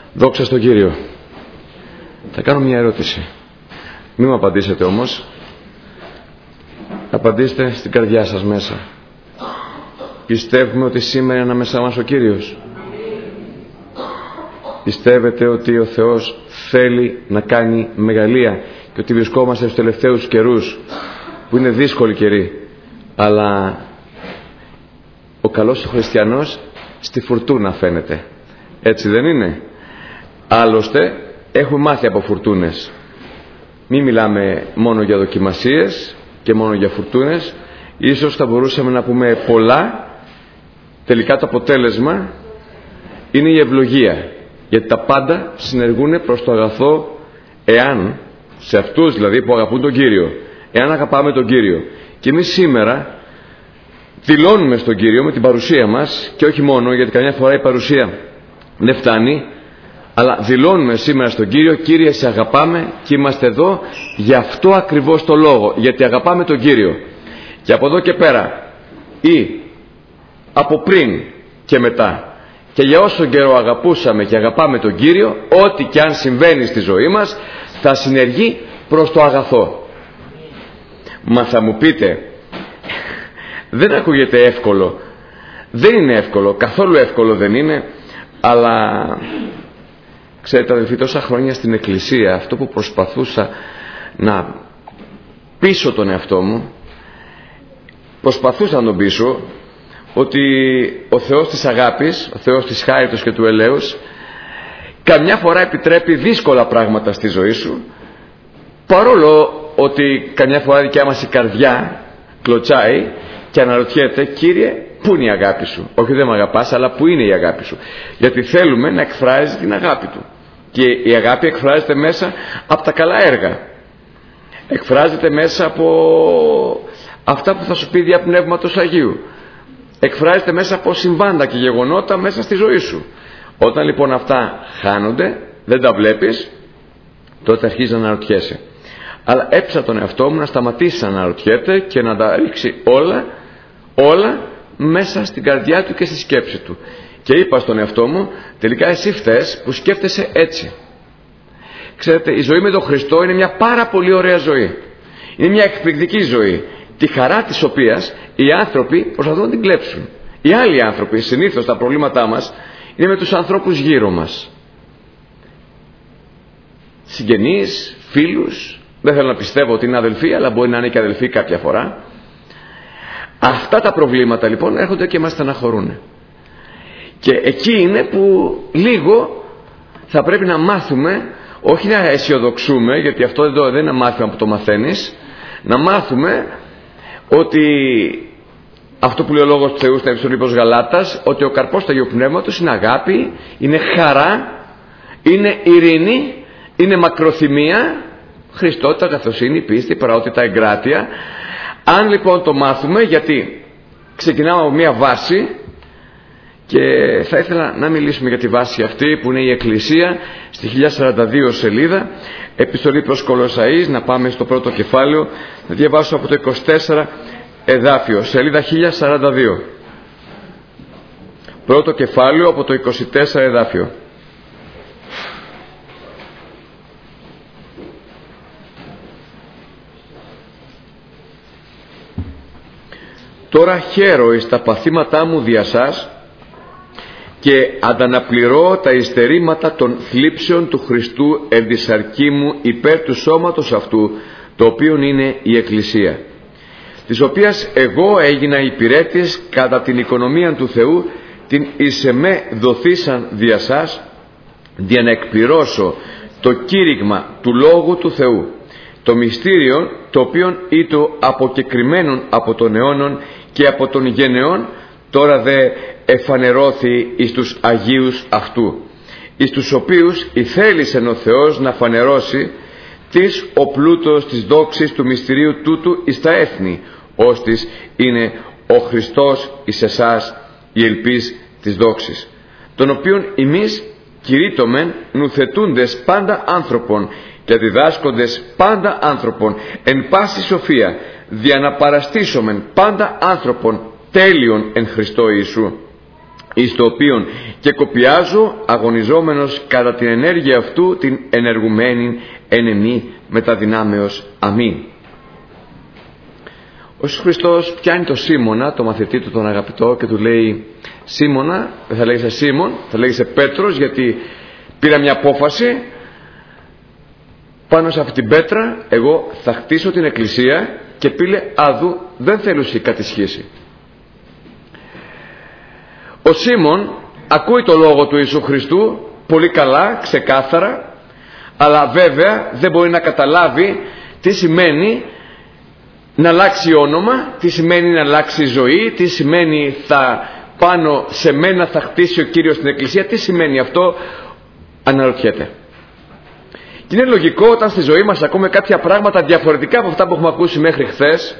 Δόξα στον Κύριο. Θα κάνω μια ερώτηση. Μην μου απαντήσετε όμως. Απαντήστε στην καρδιά σας μέσα. Πιστεύουμε ότι σήμερα είναι ανάμεσά μας ο Κύριος? Πιστεύετε ότι ο Θεός θέλει να κάνει μεγαλεία και ότι βρισκόμαστε στους τελευταίους καιρούς που είναι δύσκολοι καιροί, αλλά ο καλός ο χριστιανός στη φουρτούνα φαίνεται? Έτσι δεν είναι? Άλλωστε έχουμε μάθει από φουρτούνες. Μην μιλάμε μόνο για δοκιμασίες και μόνο για φουρτούνες. Ίσως θα μπορούσαμε να πούμε πολλά. Τελικά το αποτέλεσμα είναι η ευλογία, γιατί τα πάντα συνεργούν προς το αγαθό, εάν, σε αυτούς δηλαδή που αγαπούν τον Κύριο, εάν αγαπάμε τον Κύριο. Και εμείς σήμερα δηλώνουμε στον Κύριο με την παρουσία μας, και όχι μόνο, γιατί καμιά φορά η παρουσία δεν φτάνει, αλλά δηλώνουμε σήμερα στον Κύριο: Κύριε, σε αγαπάμε και είμαστε εδώ για αυτό ακριβώς το λόγο, γιατί αγαπάμε τον Κύριο. Και από εδώ και πέρα, ή από πριν και μετά, και για όσο καιρό αγαπούσαμε και αγαπάμε τον Κύριο, ό,τι και αν συμβαίνει στη ζωή μας θα συνεργεί προς το αγαθό. Μα θα μου πείτε, δεν ακούγεται εύκολο? Δεν είναι εύκολο, καθόλου εύκολο δεν είναι. Αλλά ξέρετε αδελφοί, τόσα χρόνια στην Εκκλησία, αυτό που προσπαθούσα να πείσω τον εαυτό μου, προσπαθούσα να τον πείσω ότι ο Θεός της αγάπης, ο Θεός της χάριτος και του ελέους, καμιά φορά επιτρέπει δύσκολα πράγματα στη ζωή σου, παρόλο ότι καμιά φορά δικιά μας η καρδιά κλωτσάει και αναρωτιέται: Κύριε, πού είναι η αγάπη σου? Όχι, δεν με αγαπάς, αλλά πού είναι η αγάπη σου? Γιατί θέλουμε να εκφράζει την αγάπη του. Και η αγάπη εκφράζεται μέσα από τα καλά έργα. Εκφράζεται μέσα από αυτά που θα σου πει δια Πνεύματος Αγίου. Εκφράζεται μέσα από συμβάντα και γεγονότα μέσα στη ζωή σου. Όταν λοιπόν αυτά χάνονται, δεν τα βλέπεις, τότε αρχίζει να αναρωτιέσαι. Αλλά έψα τον εαυτό μου να σταματήσει να αναρωτιέται και να τα ρίξει όλα μέσα στην καρδιά του και στη σκέψη του. Και είπα στον εαυτό μου: τελικά εσύ φταίς που σκέφτεσαι έτσι. Ξέρετε, η ζωή με τον Χριστό είναι μια πάρα πολύ ωραία ζωή. Είναι μια εκπληκτική ζωή, τη χαρά της οποίας οι άνθρωποι προσπαθούν να την κλέψουν. Οι άλλοι άνθρωποι, συνήθως τα προβλήματά μας είναι με τους ανθρώπους γύρω μας. Συγγενείς, φίλους, δεν θέλω να πιστεύω ότι είναι αδελφοί, αλλά μπορεί να είναι και αδελφοί κάποια φορά. Αυτά τα προβλήματα λοιπόν έρχονται και μας στεναχωρούν. Και εκεί είναι που λίγο θα πρέπει να μάθουμε, όχι να αισιοδοξούμε, γιατί αυτό εδώ δεν είναι μάθημα που το μαθαίνεις, να μάθουμε ότι αυτό που λέει ο Λόγος του Θεού στην Επιστολή προς Γαλάτας, ότι ο καρπός του Αγίου Πνεύματος είναι αγάπη, είναι χαρά, είναι ειρήνη, είναι μακροθυμία, Χριστότητα, καθοσύνη, πίστη, πραότητα, εγκράτεια. Αν λοιπόν το μάθουμε, γιατί ξεκινάμε από μια βάση, και θα ήθελα να μιλήσουμε για τη βάση αυτή που είναι η Εκκλησία, στη 1042 σελίδα, Επιστολή προς Κολοσσαείς. Να πάμε στο πρώτο κεφάλαιο, να διαβάσω από το 24 εδάφιο, σελίδα 1042. Πρώτο κεφάλαιο από το 24 εδάφιο. Τώρα χαίρω εις τα παθήματά μου δια σας και ανταναπληρώ τα υστερήματα των θλίψεων του Χριστού εν τη σαρκή μου υπέρ του σώματος αυτού, το οποίον είναι η Εκκλησία, της οποίας εγώ έγινα υπηρέτης κατά την οικονομία του Θεού, την εις εμέ δοθήσαν δια σας, για να εκπληρώσω το κήρυγμα του Λόγου του Θεού, το μυστήριο το οποίον ήτο αποκεκριμένον από των αιώνων και από των γενεών, τώρα δε εφανερώθη εις τους Αγίους αυτού, εις τους οποίους ηθέλησεν ο Θεός να φανερώσει της ο πλούτος της δόξης του μυστηρίου τούτου εις τα έθνη, ώστις είναι ο Χριστός εις εσάς η ελπίς της δόξης, τον οποίον εμείς κηρύττομεν νουθετούντες πάντα άνθρωπον και διδάσκοντες πάντα άνθρωπον εν πάση σοφία, δια να παραστήσομεν πάντα άνθρωπον τέλειον εν Χριστώ Ιησού, εις το οποίον και κοπιάζω αγωνιζόμενος κατά την ενέργεια αυτού την ενεργουμένη εν εμεί μεταδυνάμεως. Αμήν. Ο Ιησούς Χριστός πιάνει το Σίμωνα, το μαθητή του τον αγαπητό, και του λέει: Σίμωνα, δεν θα λέγεσαι Σίμων, θα λέγεσαι Πέτρος, γιατί πήρα μια απόφαση, πάνω σε αυτή την πέτρα εγώ θα χτίσω την εκκλησία, και πήλε άδου δεν θέλουσε κατησχύσει. Ο Σίμων ακούει το λόγο του Ιησού Χριστού πολύ καλά, ξεκάθαρα, αλλά βέβαια δεν μπορεί να καταλάβει τι σημαίνει να αλλάξει όνομα, τι σημαίνει να αλλάξει ζωή, τι σημαίνει θα πάνω σε μένα θα χτίσει ο Κύριος την εκκλησία, τι σημαίνει αυτό, αναρωτιέται. Και είναι λογικό όταν στη ζωή μας ακούμε κάποια πράγματα διαφορετικά από αυτά που έχουμε ακούσει μέχρι χθες,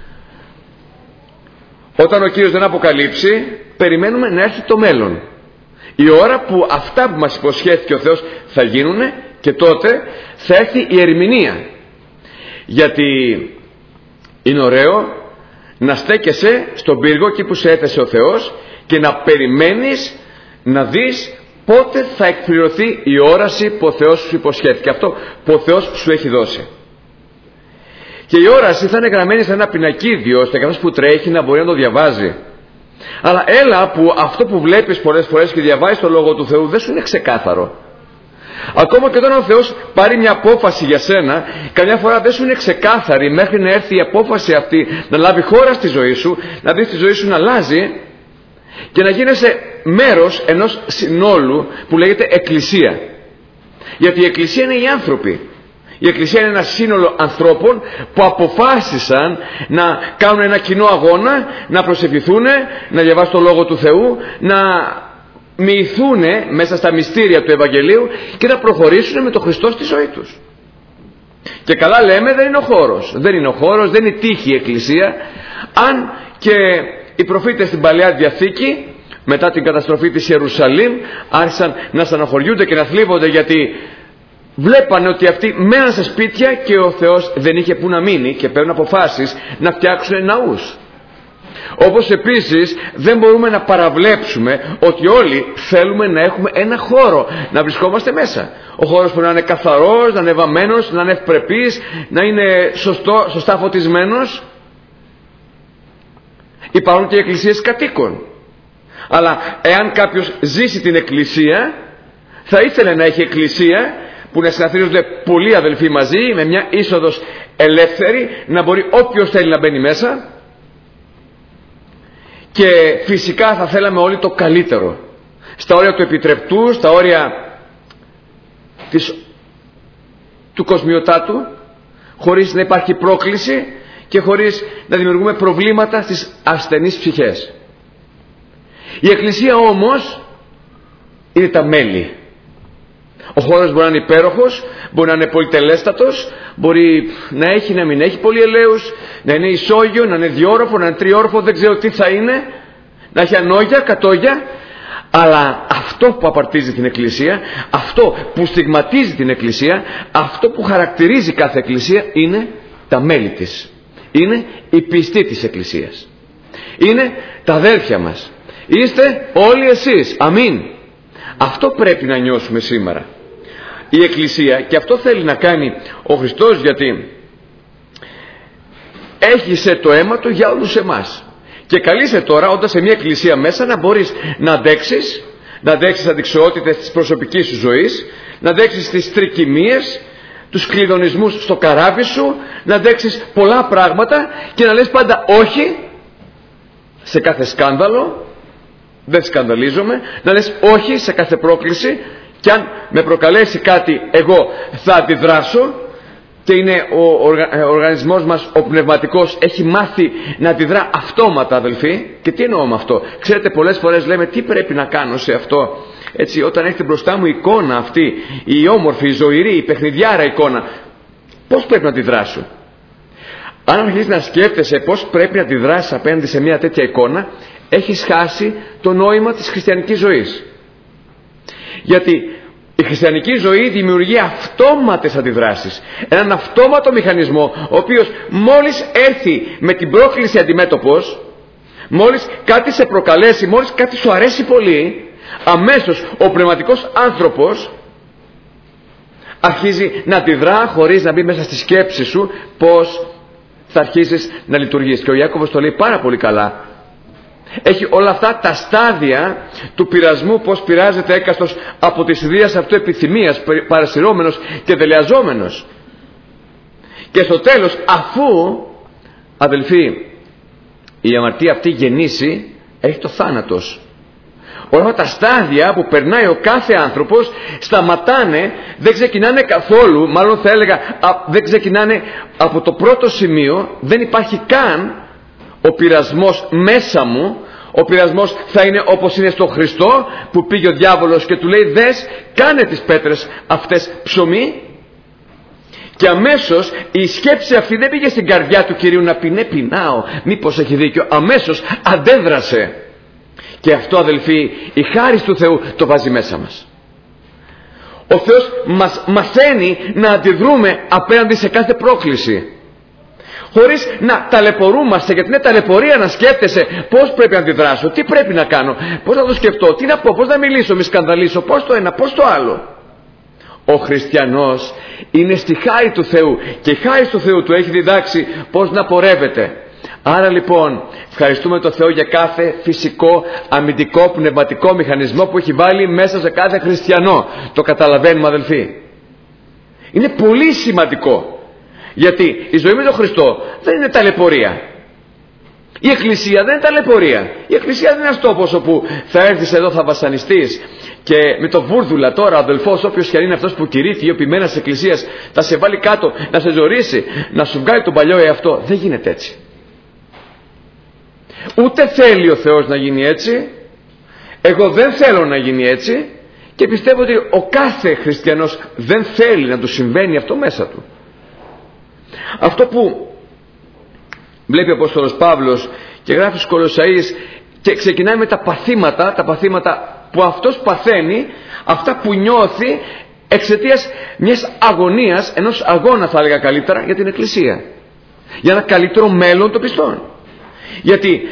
όταν ο Κύριος δεν αποκαλύψει, περιμένουμε να έρθει το μέλλον, η ώρα που αυτά που μας υποσχέθηκε ο Θεός θα γίνουνε, και τότε θα έρθει η ερμηνεία. Γιατί είναι ωραίο να στέκεσαι στον πύργο εκεί που σε έθεσε ο Θεός και να περιμένεις να δεις πότε θα εκπληρωθεί η όραση που ο Θεός σου υποσχέθηκε, αυτό που ο Θεός σου έχει δώσει. Και η όραση θα είναι γραμμένη σε ένα πινακίδιο, ώστε κάποιος που τρέχει να μπορεί να το διαβάζει. Αλλά έλα που αυτό που βλέπεις πολλές φορές και διαβάζεις το Λόγο του Θεού δεν σου είναι ξεκάθαρο. Ακόμα και όταν ο Θεός πάρει μια απόφαση για σένα, καμιά φορά δεν σου είναι ξεκάθαρη μέχρι να έρθει η απόφαση αυτή να λάβει χώρα στη ζωή σου, να δεις τη ζωή σου να αλλάζει και να γίνεσαι μέρος ενός συνόλου που λέγεται Εκκλησία. Γιατί η Εκκλησία είναι οι άνθρωποι. Η Εκκλησία είναι ένα σύνολο ανθρώπων που αποφάσισαν να κάνουν ένα κοινό αγώνα, να προσευχηθούν, να διαβάσουν το Λόγο του Θεού, να μοιηθούν μέσα στα μυστήρια του Ευαγγελίου και να προχωρήσουν με τον Χριστό στη ζωή τους. Και καλά λέμε, δεν είναι ο χώρος. Δεν είναι ο χώρος, δεν είναι τύχη η Εκκλησία. Αν και οι προφήτες στην Παλαιά Διαθήκη, μετά την καταστροφή της Ιερουσαλήμ, άρχισαν να στεναχωριούνται και να θλίβονται, γιατί βλέπανε ότι αυτοί μέναν σε σπίτια και ο Θεός δεν είχε που να μείνει, και παίρνουν αποφάσεις να φτιάξουν ναούς. Όπως επίσης δεν μπορούμε να παραβλέψουμε ότι όλοι θέλουμε να έχουμε ένα χώρο να βρισκόμαστε μέσα. Ο χώρος που να είναι καθαρός, να είναι βαμμένος, να είναι ευπρεπής, να είναι σωστά φωτισμένος. Υπάρχουν και εκκλησίες κατοίκων. Αλλά εάν κάποιος ζήσει την εκκλησία, θα ήθελε να έχει εκκλησία που να συναθρίζονται πολλοί αδελφοί μαζί, με μια είσοδος ελεύθερη, να μπορεί όποιος θέλει να μπαίνει μέσα. Και φυσικά θα θέλαμε όλοι το καλύτερο, στα όρια του επιτρεπτού, στα όρια του κοσμιωτάτου, χωρίς να υπάρχει πρόκληση και χωρίς να δημιουργούμε προβλήματα στις ασθενείς ψυχές. Η Εκκλησία όμως είναι τα μέλη. Ο χώρος μπορεί να είναι υπέροχος, μπορεί να είναι πολυτελέστατος, μπορεί να έχει, να μην έχει πολύ ελαίους, να είναι ισόγειο, να είναι διόροφο, να είναι τριόροφο, δεν ξέρω τι θα είναι, να έχει ανώγια, κατόγια. Αλλά αυτό που απαρτίζει την Εκκλησία, αυτό που στιγματίζει την Εκκλησία, αυτό που χαρακτηρίζει κάθε Εκκλησία είναι τα μέλη της. Είναι οι πιστοί της Εκκλησίας. Είναι τα αδέρφια μας. Είστε όλοι εσείς. Αμήν. Αυτό πρέπει να νιώσουμε σήμερα. Η Εκκλησία, και αυτό θέλει να κάνει ο Χριστός, γιατί έχισε το αίμα του για όλους εμάς. Και καλείσαι τώρα, όταν σε μια εκκλησία μέσα, να μπορείς να αντέξεις αντιξοότητες της προσωπικής σου ζωής, να αντέξεις τις τρικυμίες, τους κλειδονισμούς στο καράβι σου, να αντέξεις πολλά πράγματα και να λες πάντα όχι σε κάθε σκάνδαλο, δεν σκανδαλίζομαι, να λες όχι σε κάθε πρόκληση, και αν με προκαλέσει κάτι εγώ θα αντιδράσω. Και είναι ο οργανισμός μας, ο πνευματικός, έχει μάθει να αντιδρά αυτόματα, αδελφοί. Και τι εννοώ με αυτό? Ξέρετε, πολλές φορές λέμε τι πρέπει να κάνω σε αυτό. Έτσι, όταν έχετε μπροστά μου η εικόνα αυτή, η όμορφη, η ζωηρή, η παιχνιδιάρα εικόνα, πώς πρέπει να αντιδράσω? Αν αρχίσεις να σκέφτεσαι πώς πρέπει να αντιδράσεις απέναντι σε μια τέτοια εικόνα, έχεις χάσει το νόημα της χριστιανικής ζωής. Γιατί η χριστιανική ζωή δημιουργεί αυτόματες αντιδράσεις. Έναν αυτόματο μηχανισμό, ο οποίος μόλις έρθει με την πρόκληση αντιμέτωπος, Μόλις κάτι σε προκαλέσει, μόλις κάτι σου αρέσει πολύ, αμέσως ο πνευματικός άνθρωπος αρχίζει να αντιδρά χωρίς να μπει μέσα στη σκέψη σου πώς θα αρχίσεις να λειτουργείς. Και ο Ιάκωβος το λέει πάρα πολύ καλά. Έχει όλα αυτά τα στάδια του πειρασμού, πώς πειράζεται έκαστος από τις ιδέες αυτού επιθυμίας, παρασυρώμενος και δελεαζόμενος. Και στο τέλος, αφού, αδελφοί, η αμαρτία αυτή γεννήσει, έχει το θάνατος. Όλα αυτά τα στάδια που περνάει ο κάθε άνθρωπος σταματάνε, δεν ξεκινάνε καθόλου, μάλλον θα έλεγα δεν ξεκινάνε από το πρώτο σημείο. Δεν υπάρχει καν ο πειρασμός μέσα μου. Ο πειρασμός θα είναι όπως είναι στο Χριστό, που πήγε ο διάβολος και του λέει, δες, κάνε τις πέτρες αυτές ψωμί. Και αμέσως η σκέψη αυτή δεν πήγε στην καρδιά του Κυρίου να πει, ναι, πεινάω, μήπως έχει δίκιο. Αμέσως αντέδρασε. Και αυτό, αδελφοί, η χάρις του Θεού το βάζει μέσα μας. Ο Θεός μας μαθαίνει να αντιδρούμε απέναντι σε κάθε πρόκληση, χωρίς να ταλαιπωρούμαστε, γιατί είναι ταλαιπωρία να σκέφτεσαι πώς πρέπει να αντιδράσω, τι πρέπει να κάνω, πώς να το σκεφτώ, τι να πω, πώς να μιλήσω, μη σκανδαλίσω, πώς το ένα, πώς το άλλο. Ο χριστιανός είναι στη χάρη του Θεού και η χάρη του Θεού του έχει διδάξει πώς να πορεύεται. Άρα λοιπόν ευχαριστούμε τον Θεό για κάθε φυσικό, αμυντικό, πνευματικό μηχανισμό που έχει βάλει μέσα σε κάθε χριστιανό. Το καταλαβαίνουμε, αδελφοί? Είναι πολύ σημαντικό, γιατί η ζωή με τον Χριστό δεν είναι ταλαιπωρία. Η Εκκλησία δεν είναι ταλαιπωρία. Η Εκκλησία δεν είναι ένας τόπος όπου θα έρθεις εδώ, θα βασανιστείς και με το βούρδουλα τώρα ο αδελφός, όποιος και αν είναι αυτός που κηρύττει ή ο ποιμένας της Εκκλησίας, θα σε βάλει κάτω, να σε ζωρίσει, να σου βγάλει τον παλιό εαυτό. Δεν γίνεται έτσι. Ούτε θέλει ο Θεός να γίνει έτσι. Εγώ δεν θέλω να γίνει έτσι. Και πιστεύω ότι ο κάθε χριστιανός δεν θέλει να του συμβαίνει αυτό μέσα του. Αυτό που βλέπει ο Απόστολος Παύλος και γράφει στους Κολοσσαείς, και ξεκινάει με τα παθήματα που αυτός παθαίνει, αυτά που νιώθει εξαιτίας μιας αγωνίας, ενός αγώνα θα έλεγα καλύτερα, για την Εκκλησία, για ένα καλύτερο μέλλον των πιστών. Γιατί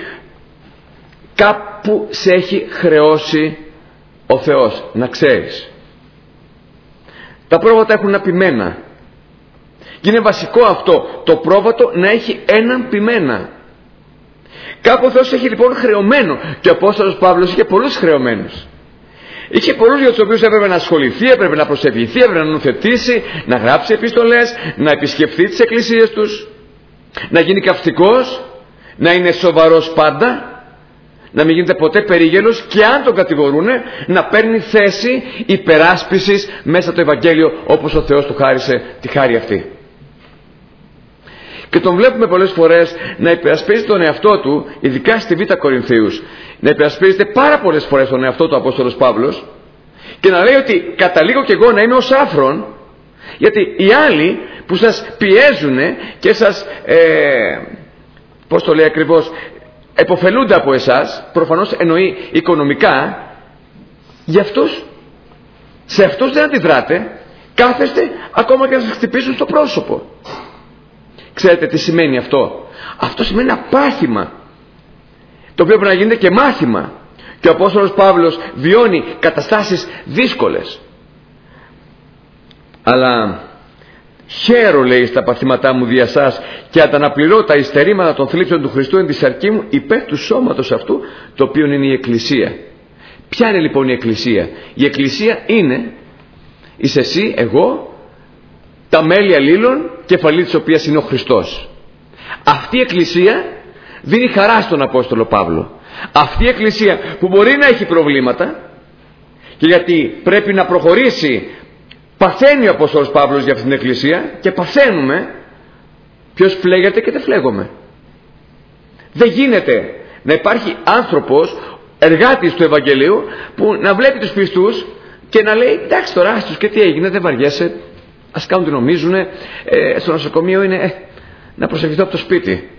κάπου σε έχει χρεώσει ο Θεός, να ξέρεις. Τα πρόβατα έχουν ένα ποιμένα και είναι βασικό αυτό, το πρόβατο να έχει έναν ποιμένα. Κάπου ο Θεός έχει λοιπόν χρεωμένο, και ο Απόστολος Παύλος είχε πολλούς χρεωμένους. Είχε πολλούς για τους οποίους έπρεπε να ασχοληθεί, έπρεπε να προσευχηθεί, έπρεπε να νουθετήσει, να γράψει επιστολές, να επισκεφθεί τις εκκλησίες τους, να γίνει καυστικός, να είναι σοβαρός πάντα, να μην γίνεται ποτέ περίγελος, και αν τον κατηγορούνε να παίρνει θέση υπεράσπισης μέσα το Ευαγγέλιο, όπως ο Θεός του χάρισε τη χάρη αυτή. Και τον βλέπουμε πολλές φορές να υπερασπίζεται τον εαυτό του, ειδικά στη Β' Κορινθίους, να υπερασπίζεται πάρα πολλές φορές τον εαυτό του Απόστολος Παύλος, και να λέει ότι καταλήγω κι εγώ να είμαι ως άφρον, γιατί οι άλλοι που σας πιέζουν και σας πώς το λέει ακριβώς, επωφελούνται από εσάς, προφανώς εννοεί οικονομικά, για αυτούς, σε αυτούς δεν αντιδράτε, κάθεστε ακόμα και να σας χτυπήσουν στο πρόσωπο. Ξέρετε τι σημαίνει αυτό? Αυτό σημαίνει ένα πάθημα, το οποίο πρέπει να γίνεται και μάθημα. Και ο Απόστολος Παύλος βιώνει καταστάσεις δύσκολες. Αλλά χαίρο, λέει, στα παθήματά μου δια σας, και ανταναπληρώ τα υστερήματα των θλίψεων του Χριστού εν τη σαρκή μου, υπέρ του σώματος αυτού, το οποίο είναι η Εκκλησία. Ποια είναι λοιπόν η Εκκλησία? Η Εκκλησία είσαι εσύ, εγώ, τα μέλη αλλήλων, κεφαλή της οποίας είναι ο Χριστός. Αυτή η Εκκλησία δίνει χαρά στον Απόστολο Παύλο. Αυτή η Εκκλησία που μπορεί να έχει προβλήματα, και γιατί πρέπει να προχωρήσει, παθαίνει ο Απόστολος Παύλος για αυτήν την Εκκλησία, και παθαίνουμε. Ποιος φλέγεται και δεν φλέγομαι? Δεν γίνεται να υπάρχει άνθρωπος, εργάτης του Ευαγγελίου, που να βλέπει τους πιστούς και να λέει, εντάξει τώρα άστους, και τι έγινε, δεν βαριέσαι, ας κάνουν τι νομίζουνε, στο νοσοκομείο είναι, να προσευχηθώ από το σπίτι.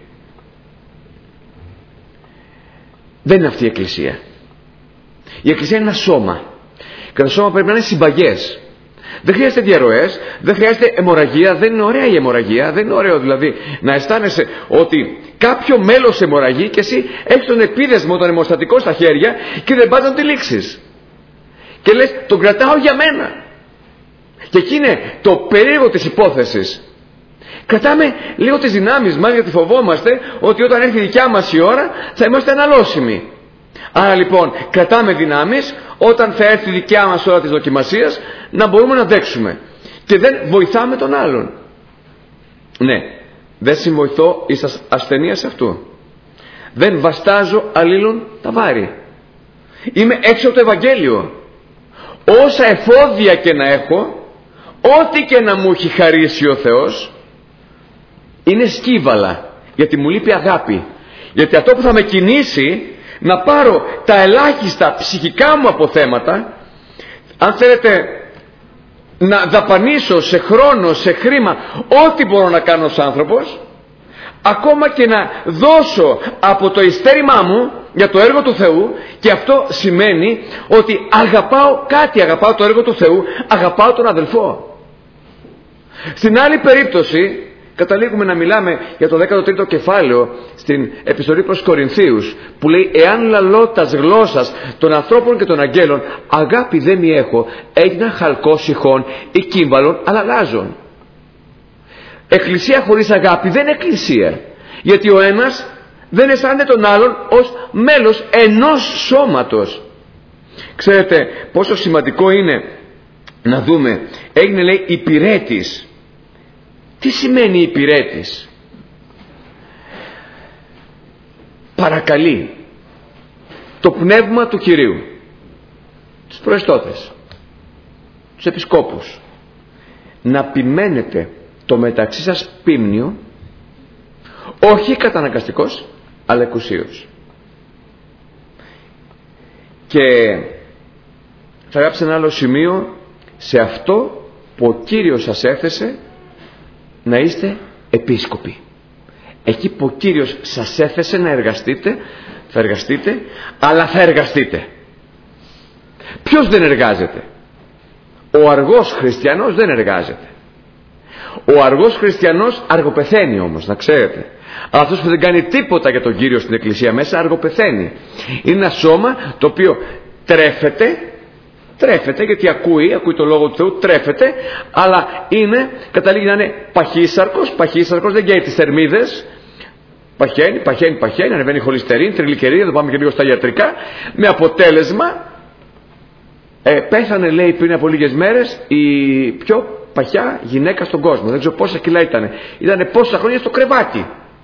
Δεν είναι αυτή η Εκκλησία. Η Εκκλησία είναι ένα σώμα, και το σώμα πρέπει να είναι συμπαγές. Δεν χρειάζεται διαρροές, δεν χρειάζεται αιμορραγία. Δεν είναι ωραία η αιμορραγία. Δεν είναι ωραίο δηλαδή να αισθάνεσαι ότι κάποιο μέλος αιμορραγεί και εσύ έχεις τον επίδεσμο, τον αιμοστατικό στα χέρια και δεν πας να τη λήξεις. Και λες, τον κρατάω για μένα. Και εκεί είναι το περίεργο της υπόθεσης. Κρατάμε λίγο τις δυνάμεις μας, γιατί φοβόμαστε ότι όταν έρθει η δικιά μας η ώρα θα είμαστε αναλώσιμοι. Άρα λοιπόν κρατάμε δυνάμεις όταν θα έρθει η δικιά μας ώρα της δοκιμασίας να μπορούμε να αντέξουμε. Και δεν βοηθάμε τον άλλον. Ναι, δεν συμβοηθώ εις ασθενείας αυτού. Δεν βαστάζω αλλήλων τα βάρη. Είμαι έξω από το Ευαγγέλιο. Όσα εφόδια και να έχω, ό,τι και να μου έχει χαρίσει ο Θεός, είναι σκύβαλα, γιατί μου λείπει αγάπη. Γιατί αυτό που θα με κινήσει να πάρω τα ελάχιστα ψυχικά μου αποθέματα, αν θέλετε να δαπανίσω σε χρόνο, σε χρήμα, ό,τι μπορώ να κάνω ως άνθρωπος, ακόμα και να δώσω από το ειστέρημά μου για το έργο του Θεού, και αυτό σημαίνει ότι αγαπάω κάτι, αγαπάω το έργο του Θεού, αγαπάω τον αδελφό. Στην άλλη περίπτωση καταλήγουμε να μιλάμε για το 13ο κεφάλαιο στην επιστολή προς Κορινθίους, που λέει, εάν λαλώ τας γλώσσας των ανθρώπων και των αγγέλων, αγάπη δεν μη έχω, έγινα χαλκός ηχών ή κύμβαλων αλλαλάζων. Εκκλησία χωρίς αγάπη δεν είναι εκκλησία, γιατί ο ένας δεν αισθάνεται τον άλλον ως μέλος ενός σώματος. Ξέρετε πόσο σημαντικό είναι να δούμε, έγινε λέει υπηρέτης. Τι σημαίνει υπηρέτης? Παρακαλεί το πνεύμα του Κυρίου, τους προεστώτες, τους επισκόπους, να ποιμένετε το μεταξύ σας πίμνιο, όχι καταναγκαστικός, αλλά εκουσίως. Και θα γράψει ένα άλλο σημείο, σε αυτό που ο Κύριος σας έθεσε να είστε επίσκοποι. Εκεί που ο Κύριος σας έθεσε να εργαστείτε, θα εργαστείτε, αλλά θα εργαστείτε. Ποιος δεν εργάζεται? Ο αργός χριστιανός δεν εργάζεται. Ο αργός χριστιανός αργοπεθαίνει όμως, να ξέρετε. Αλλά αυτός που δεν κάνει τίποτα για τον Κύριο στην εκκλησία μέσα αργοπεθαίνει. Είναι ένα σώμα το οποίο τρέφεται γιατί ακούει το λόγο του Θεού, τρέφεται, αλλά καταλήγει να είναι παχύσαρκος, δεν καίει τις θερμίδες, παχαίνει, ανεβαίνει χολυστερίνη, τριγλικερίδα, θα πάμε και λίγο στα ιατρικά, με αποτέλεσμα πέθανε λέει πριν από λίγες μέρες η πιο παχιά γυναίκα στον κόσμο. Δεν ξέρω πόσα κιλά ήτανε πόσα χρόνια στο κρεβάτι.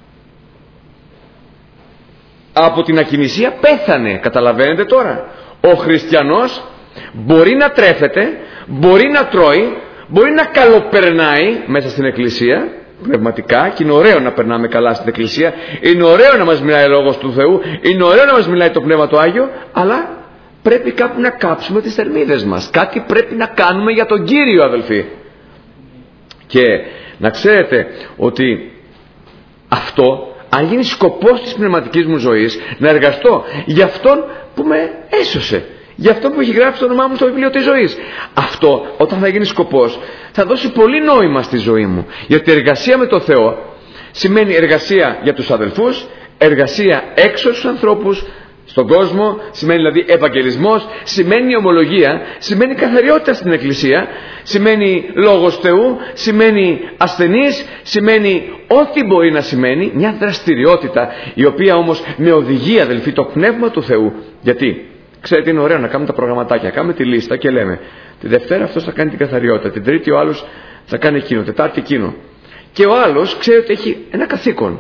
Από την ακινησία πέθανε, καταλαβαίνετε τώρα. Ο χριστιανός μπορεί να τρέφεται, μπορεί να τρώει, μπορεί να καλοπερνάει μέσα στην εκκλησία πνευματικά, και είναι ωραίο να περνάμε καλά στην εκκλησία, είναι ωραίο να μας μιλάει ο Λόγος του Θεού, είναι ωραίο να μας μιλάει το Πνεύμα το Άγιο, αλλά πρέπει κάπου να κάψουμε τις θερμίδες μας. Κάτι πρέπει να κάνουμε για τον Κύριο, αδελφοί. Και να ξέρετε ότι αυτό, αν γίνει σκοπός της πνευματικής μου ζωής, να εργαστώ για Αυτόν που με έσωσε, για αυτό που έχει γράψει το όνομά μου στο βιβλίο της ζωής, αυτό όταν θα γίνει σκοπός θα δώσει πολύ νόημα στη ζωή μου. Γιατί εργασία με το Θεό σημαίνει εργασία για τους αδελφούς, εργασία έξω στους ανθρώπους, στον κόσμο, σημαίνει δηλαδή ευαγγελισμός, σημαίνει ομολογία, σημαίνει καθαριότητα στην εκκλησία, σημαίνει λόγος Θεού, σημαίνει ασθενής, σημαίνει ό,τι μπορεί να σημαίνει, μια δραστηριότητα η οποία όμως με οδηγεί, αδελφοί, το Πνεύμα του Θεού. Γιατί ξέρετε, είναι ωραίο να κάνουμε τα προγραμματάκια, κάνουμε τη λίστα και λέμε τη Δευτέρα αυτός θα κάνει την καθαριότητα, την Τρίτη ο άλλος θα κάνει εκείνο, Τετάρτη εκείνο, και ο άλλος ξέρει ότι έχει ένα καθήκον.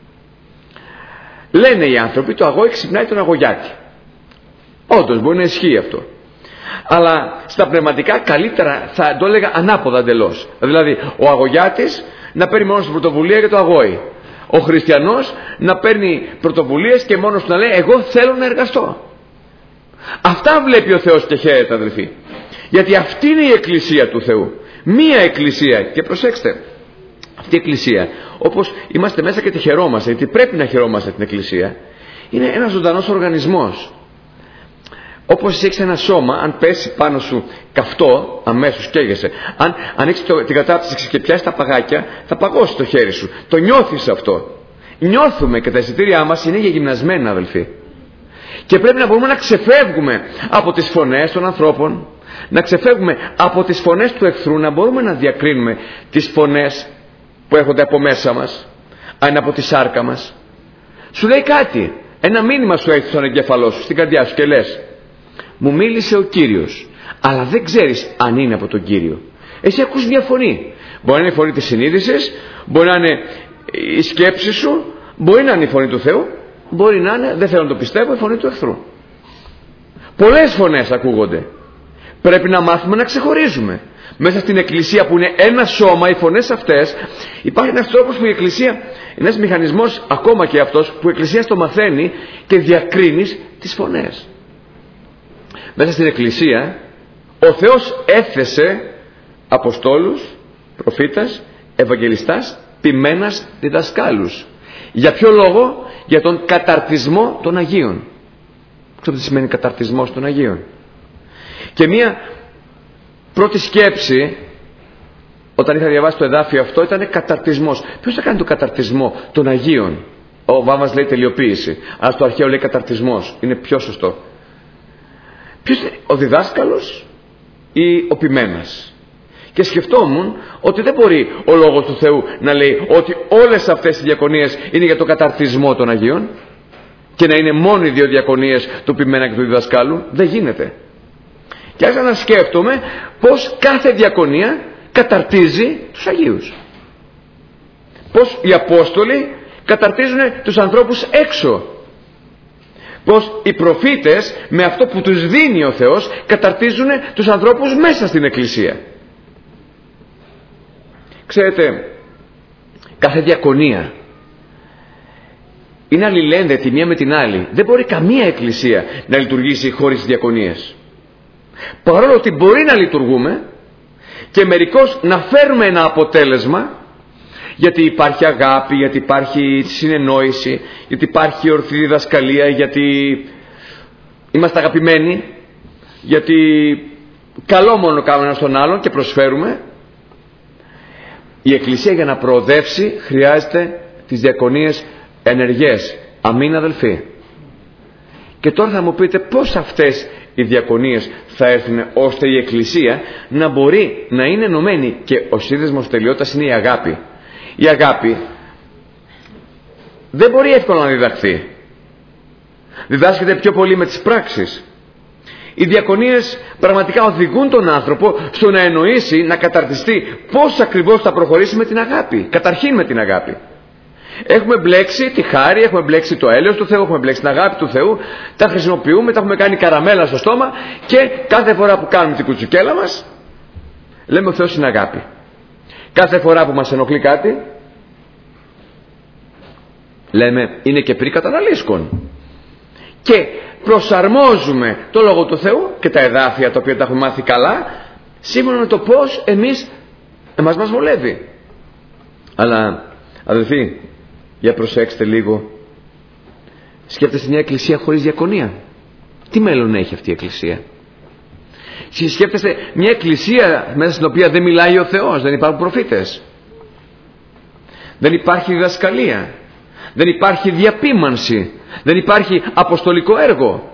Λένε οι άνθρωποι, το αγόη ξυπνάει τον αγωγιάτη. Όντως μπορεί να ισχύει αυτό, αλλά στα πνευματικά καλύτερα θα το έλεγα ανάποδα εντελώς. Δηλαδή ο αγωγιάτης να παίρνει μόνο στην πρωτοβουλία για το αγόη, ο χριστιανός να παίρνει πρωτοβουλίες και μόνος του να λέει εγώ θέλω να εργαστώ. Αυτά βλέπει ο Θεός και χαίρεται, αδελφοί, γιατί αυτή είναι η εκκλησία του Θεού. Μία εκκλησία, και προσέξτε, αυτή η εκκλησία, όπως είμαστε μέσα και τη χαιρόμαστε, γιατί πρέπει να χαιρόμαστε την εκκλησία, είναι ένας ζωντανός οργανισμός. Όπως εσύ έχεις ένα σώμα, αν πέσει πάνω σου καυτό, αμέσως καίγεσαι. Αν ανοίξεις την κατάπτυξη και πιάσεις τα παγάκια, θα παγώσει το χέρι σου. Το νιώθεις αυτό. Νιώθουμε και τα αισθητήριά μας είναι γεγυμνασμένα, αδελφοί. Και πρέπει να μπορούμε να ξεφεύγουμε από τις φωνές των ανθρώπων, να ξεφεύγουμε από τις φωνές του εχθρού, να μπορούμε να διακρίνουμε τις φωνές που έρχονται από μέσα μας, αν είναι από τη σάρκα μας. Σου λέει κάτι, ένα μήνυμα σου έρχεται στον εγκέφαλό σου, στην καρδιά σου, και λες, μου μίλησε ο Κύριος, αλλά δεν ξέρεις αν είναι από τον Κύριο. Εσύ ακούς μια φωνή. Μπορεί να είναι η φωνή της συνείδησης, μπορεί να είναι η σκέψη σου, μπορεί να είναι η φωνή του Θεού, μπορεί να είναι, δεν θέλω να το πιστεύω, η φωνή του εχθρού. Πολλές φωνές ακούγονται. Πρέπει να μάθουμε να ξεχωρίζουμε. Μέσα στην εκκλησία που είναι ένα σώμα, οι φωνές αυτές, υπάρχει ένας τρόπος που η εκκλησία, ένας μηχανισμός ακόμα και αυτός, που η εκκλησία το μαθαίνει και διακρίνεις τις φωνές. Μέσα στην εκκλησία ο Θεός έθεσε αποστόλους, προφήτας, ευαγγελιστάς, ποιμένας, διδασκάλους. Για ποιο λόγο? Για τον καταρτισμό των Αγίων. Ξέρω τι σημαίνει καταρτισμός των Αγίων. Και μία πρώτη σκέψη όταν είχα διαβάσει το εδάφιο αυτό ήταν καταρτισμός. Ποιος θα κάνει τον καταρτισμό των Αγίων? Ο Βάβας λέει τελειοποίηση, αλλά στο αρχαίο λέει καταρτισμός. Είναι πιο σωστό. Ποιος είναι? Ο διδάσκαλος ή ο ποιμένας? Και σκεφτόμουν ότι δεν μπορεί ο Λόγος του Θεού να λέει ότι όλες αυτές οι διακονίες είναι για τον καταρτισμό των Αγίων και να είναι μόνο οι δύο διακονίες του ποιμένα και του διδασκάλου. Δεν γίνεται. Και άρχισα να σκέφτομαι πως κάθε διακονία καταρτίζει τους Αγίους. Πως οι Απόστολοι καταρτίζουν τους ανθρώπους έξω. Πως οι προφήτες με αυτό που τους δίνει ο Θεός καταρτίζουν τους ανθρώπους μέσα στην Εκκλησία. Ξέρετε, κάθε διακονία είναι αλληλένδετη μία με την άλλη. Δεν μπορεί καμία εκκλησία να λειτουργήσει χωρίς διακονίες. Παρόλο ότι μπορεί να λειτουργούμε και μερικώς να φέρουμε ένα αποτέλεσμα, γιατί υπάρχει αγάπη, γιατί υπάρχει συνεννόηση, γιατί υπάρχει ορθή διδασκαλία, γιατί είμαστε αγαπημένοι, γιατί καλό μόνο κάνουμε ένα στον άλλον και προσφέρουμε. Η Εκκλησία για να προοδεύσει χρειάζεται τις διακονίες ενεργές. Αμήν, αδελφοί? Και τώρα θα μου πείτε πώς αυτές οι διακονίες θα έρθουν ώστε η Εκκλησία να μπορεί να είναι ενωμένη. Και ο σύνδεσμος τελειότητας είναι η αγάπη. Η αγάπη δεν μπορεί εύκολα να διδαχθεί. Διδάσκεται πιο πολύ με τις πράξεις. Οι διακονίες πραγματικά οδηγούν τον άνθρωπο στο να εννοήσει, να καταρτιστεί πώς ακριβώς θα προχωρήσει με την αγάπη. Καταρχήν με την αγάπη. Έχουμε μπλέξει τη χάρη, έχουμε μπλέξει το έλεος του Θεού, έχουμε μπλέξει την αγάπη του Θεού, τα χρησιμοποιούμε, τα έχουμε κάνει καραμέλα στο στόμα και κάθε φορά που κάνουμε την κουτσουκέλα μας λέμε ο Θεός είναι αγάπη. Κάθε φορά που μας ενοχλεί κάτι λέμε είναι και πριν καταναλύσκον. Και προσαρμόζουμε το Λόγο του Θεού και τα εδάφια τα οποία τα έχουμε μάθει καλά σύμφωνα με το πως εμάς μας βολεύει. Αλλά αδελφοί, για προσέξτε λίγο. Σκέφτεστε μια εκκλησία χωρίς διακονία? Τι μέλλον έχει αυτή η εκκλησία? Σκέφτεστε μια εκκλησία μέσα στην οποία δεν μιλάει ο Θεός, δεν υπάρχουν προφήτες, δεν υπάρχει διδασκαλία, δεν υπάρχει διαπίμανση, δεν υπάρχει αποστολικό έργο?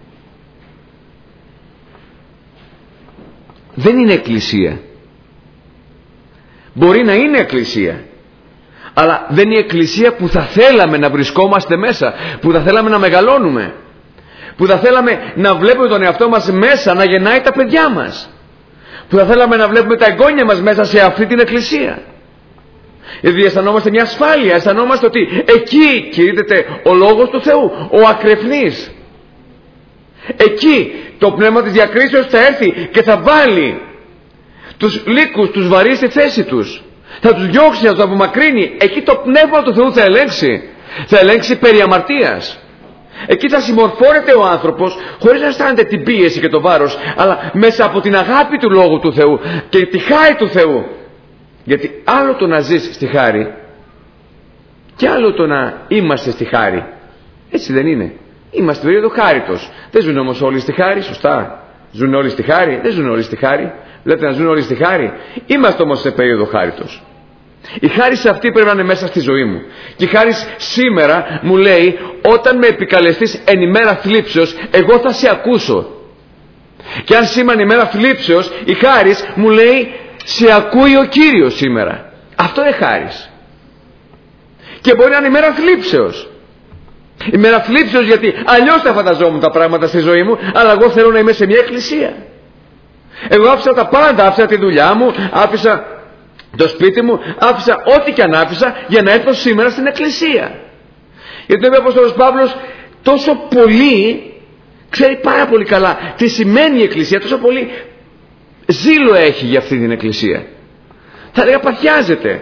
Δεν είναι εκκλησία. Μπορεί να είναι εκκλησία, αλλά δεν είναι η εκκλησία που θα θέλαμε να βρισκόμαστε μέσα, που θα θέλαμε να μεγαλώνουμε, που θα θέλαμε να βλέπουμε τον εαυτό μας μέσα να γεννάει τα παιδιά μας, που θα θέλαμε να βλέπουμε τα εγγόνια μας μέσα σε αυτή την εκκλησία. Γιατί αισθανόμαστε μια ασφάλεια, αισθανόμαστε ότι εκεί κηρύττεται ο Λόγος του Θεού, ο ακρεφνής. Εκεί το πνεύμα της διακρίσεως θα έρθει και θα βάλει τους λύκους, τους βαρύς στη θέση τους. Θα τους διώξει, θα τους απομακρύνει. Εκεί το πνεύμα του Θεού θα ελέγξει. Θα ελέγξει περί αμαρτίας. Εκεί θα συμμορφώνεται ο άνθρωπος χωρίς να αισθάνεται την πίεση και το βάρος, αλλά μέσα από την αγάπη του Λόγου του Θεού και τη χάρη του Θεού. Γιατί άλλο το να ζεις στη χάρη και άλλο το να είμαστε στη χάρη. Έτσι δεν είναι? Είμαστε περίοδο χάριτος. Δεν ζουν όμως όλοι στη χάρη, σωστά? Ζουν όλοι στη χάρη? Δεν ζουν όλοι στη χάρη. Βλέπετε να ζουν όλοι στη χάρη. Είμαστε όμως σε περίοδο χάριτος. Η χάρις αυτή πρέπει να είναι μέσα στη ζωή μου. Και η χάρις σήμερα μου λέει, όταν με επικαλεστείς εν ημέρα θλίψεως, εγώ θα σε ακούσω. Και αν σήμερα είναι ημέρα θλίψεως, η χάρις μου λέει, σε ακούει ο Κύριος σήμερα. Αυτό είναι χάρις. Και μπορεί να είναι ημέρα θλίψεως. Ημέρα θλίψεως, γιατί αλλιώς θα φανταζόμουν τα πράγματα στη ζωή μου, αλλά εγώ θέλω να είμαι σε μια εκκλησία. Εγώ άφησα τα πάντα, άφησα τη δουλειά μου, άφησα το σπίτι μου, άφησα ό,τι και αν άφησα για να έρθω σήμερα στην εκκλησία. Γιατί ο Απόστολος Παύλος τόσο πολύ ξέρει πάρα πολύ καλά τι σημαίνει η εκκλησία, τόσο πολύ ζήλο έχει για αυτή την εκκλησία. Θα λέγα παθιάζεται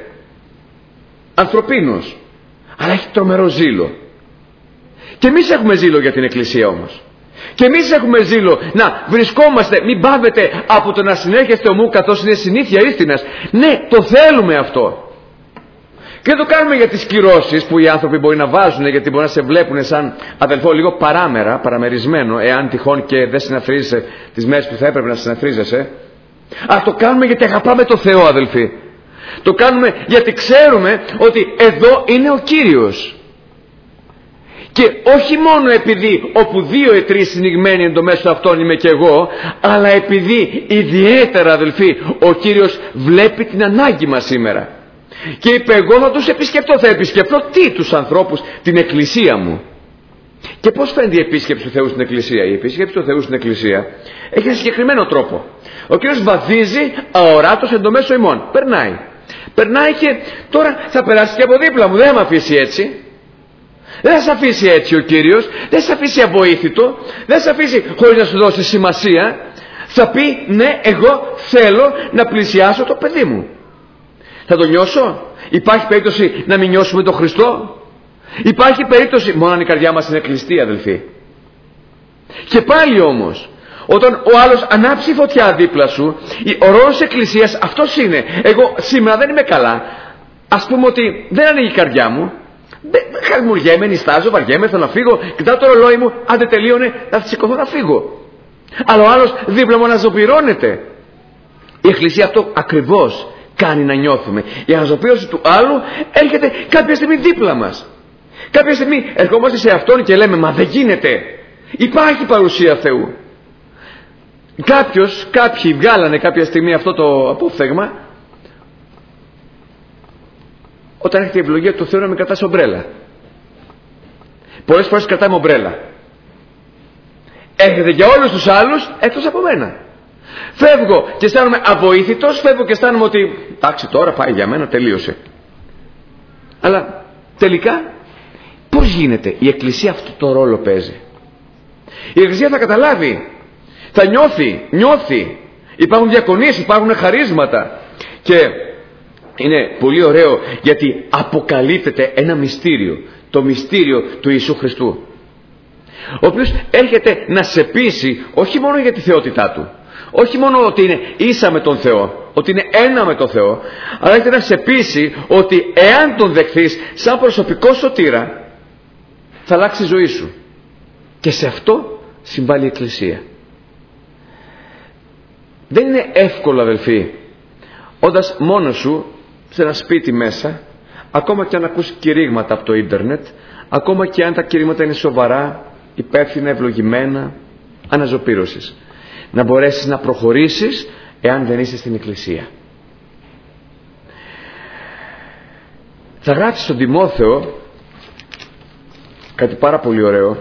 ανθρωπίνος, αλλά έχει τρομερό ζήλο. Και εμείς έχουμε ζήλο για την εκκλησία όμως. Και εμείς έχουμε ζήλο να βρισκόμαστε, μην πάβετε από το να συνέρχεστε ομού καθώς είναι συνήθεια ίστινας. Ναι, το θέλουμε αυτό. Και δεν το κάνουμε για τις κυρώσεις που οι άνθρωποι μπορεί να βάζουν, γιατί μπορεί να σε βλέπουν σαν αδελφό λίγο παραμερισμένο, εάν τυχόν και δεν συναθρίζεσαι τις μέρες που θα έπρεπε να συναθρίζεσαι. Αλλά το κάνουμε γιατί αγαπάμε το Θεό, αδελφοί. Το κάνουμε γιατί ξέρουμε ότι εδώ είναι ο Κύριος. Και όχι μόνο επειδή όπου 2 ή 3 συνηγμένοι εν το μέσο αυτών είμαι και εγώ, αλλά επειδή ιδιαίτερα, αδελφοί, ο Κύριος βλέπει την ανάγκη μας σήμερα. Και είπε, εγώ θα τους επισκεφτώ. Θα επισκεφτώ τους ανθρώπους, την εκκλησία μου. Και πώς φαίνεται η επίσκεψη του Θεού στην εκκλησία? Η επίσκεψη του Θεού στην εκκλησία έχει ένα συγκεκριμένο τρόπο. Ο Κύριος βαδίζει αοράτος εν το μέσο ημών. Περνάει και τώρα θα περάσει και από δίπλα μου. Δεν θα με αφήσει έτσι. Δεν θα σε αφήσει έτσι ο Κύριος. Δεν θα σε αφήσει αβοήθητο. Δεν θα σε αφήσει χωρίς να σου δώσει σημασία. Θα πει, ναι, εγώ θέλω να πλησιάσω το παιδί μου. Θα το νιώσω? Υπάρχει περίπτωση να μην νιώσουμε τον Χριστό? Υπάρχει περίπτωση? Μόνο αν η καρδιά μας είναι κλειστή, αδελφοί. Και πάλι όμως, όταν ο άλλος ανάψει φωτιά δίπλα σου, ο ρόλος της εκκλησίας αυτός είναι. Εγώ σήμερα δεν είμαι καλά. Ας πούμε ότι δεν ανοίγει η καρδιά μου. Χαλμουριέμαι, νιστάζω, βαριέμαι, θέλω να φύγω. Κοιτάω το ρολόι μου, αν δεν τελείωνε, θα σηκωθώ να φύγω. Αλλά ο άλλος δίπλα μου αναζωπυρώνεται. Η εκκλησία αυτό ακριβώς κάνει να νιώθουμε. Η αναζωπήρωση του άλλου έρχεται κάποια στιγμή δίπλα μας. Κάποια στιγμή ερχόμαστε σε αυτόν και λέμε, μα δεν γίνεται. Υπάρχει παρουσία Θεού. Κάποιοι βγάλανε κάποια στιγμή αυτό το απόφθεγμα. Όταν έρχεται η ευλογία του Θεού να με κρατάς ομπρέλα. Πολλές φορές κρατάμε ομπρέλα. Έρχεται για όλους τους άλλους εκτός από μένα. Φεύγω και αισθάνομαι αβοήθητος, φεύγω και αισθάνομαι ότι εντάξει, τώρα πάει για μένα, τελείωσε. Αλλά τελικά πώς γίνεται? Η εκκλησία αυτό το ρόλο παίζει. Η εκκλησία θα καταλάβει, θα νιώθει. Υπάρχουν διακονίες, υπάρχουν χαρίσματα. Και είναι πολύ ωραίο γιατί αποκαλύπτεται ένα μυστήριο, το μυστήριο του Ιησού Χριστού, ο οποίος έρχεται να σε πείσει όχι μόνο για τη θεότητά του, όχι μόνο ότι είναι ίσα με τον Θεό, ότι είναι ένα με τον Θεό, αλλά έρχεται να σε πείσει ότι εάν τον δεχθείς σαν προσωπικό σωτήρα θα αλλάξει η ζωή σου. Και σε αυτό συμβάλλει η Εκκλησία. Δεν είναι εύκολο, αδελφοί, όντας μόνος σου σε ένα σπίτι μέσα, ακόμα και αν ακούς κηρύγματα από το ίντερνετ, ακόμα και αν τα κηρύγματα είναι σοβαρά, υπεύθυνα, ευλογημένα, αναζωπήρωσης, να μπορέσεις να προχωρήσεις εάν δεν είσαι στην Εκκλησία. Θα γράψει στον Τιμόθεο κάτι πάρα πολύ ωραίο.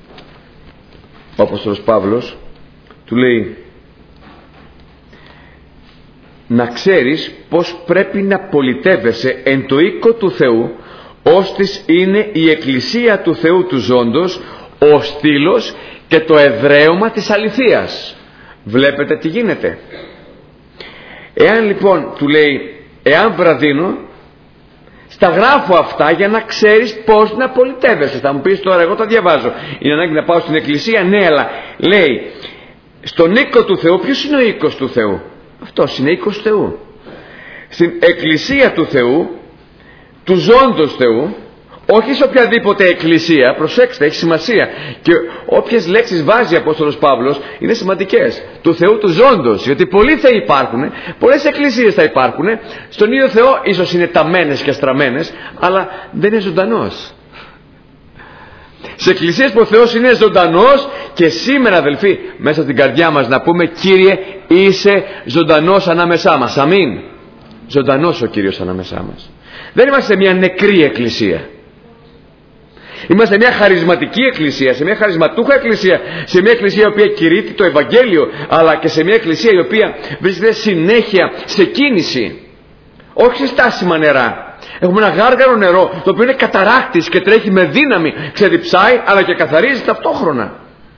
Ο Απόστολος Παύλος του λέει, να ξέρεις πως πρέπει να πολιτεύεσαι εν το οίκο του Θεού, ώστις είναι η Εκκλησία του Θεού του ζώντος, ο στήλος και το εδραίωμα της αληθείας. Βλέπετε τι γίνεται? Εάν λοιπόν, του λέει, εάν βραδύνω, στα γράφω αυτά για να ξέρεις πως να πολιτεύεσαι. Θα μου πεις τώρα, εγώ τα διαβάζω, είναι ανάγκη να πάω στην Εκκλησία? Ναι, αλλά λέει, στον οίκο του Θεού. Ποιος είναι ο οίκος του Θεού? Αυτός είναι οίκος του Θεού. Στην Εκκλησία του Θεού, του ζώντος Θεού, Όχι σε οποιαδήποτε εκκλησία, προσέξτε, έχει σημασία. Και όποιες λέξεις βάζει ο Απόστολος Παύλος είναι σημαντικές. Του Θεού του ζώντος, γιατί πολλοί θεοί υπάρχουν, πολλές εκκλησίες θα υπάρχουν. Στον ίδιο Θεό ίσως είναι ταμμένες και αστραμμένες, αλλά δεν είναι ζωντανός. Σε εκκλησίες που ο Θεός είναι ζωντανός, και σήμερα, αδελφοί, μέσα στην καρδιά μας να πούμε: Κύριε, είσαι ζωντανός ανάμεσά μας. Αμήν. Ζωντανός ο Κύριος ανάμεσά μας. Δεν είμαστε μια νεκρή εκκλησία. Είμαστε μια χαρισματική εκκλησία, σε μια χαρισματούχα εκκλησία, σε μια εκκλησία η οποία κηρύττει το Ευαγγέλιο, αλλά και σε μια εκκλησία η οποία βρίσκεται συνέχεια σε κίνηση, όχι σε στάσιμα νερά. Έχουμε ένα γάργαρο νερό, το οποίο είναι καταράκτης και τρέχει με δύναμη, ξεδιψάει αλλά και καθαρίζει ταυτόχρονα.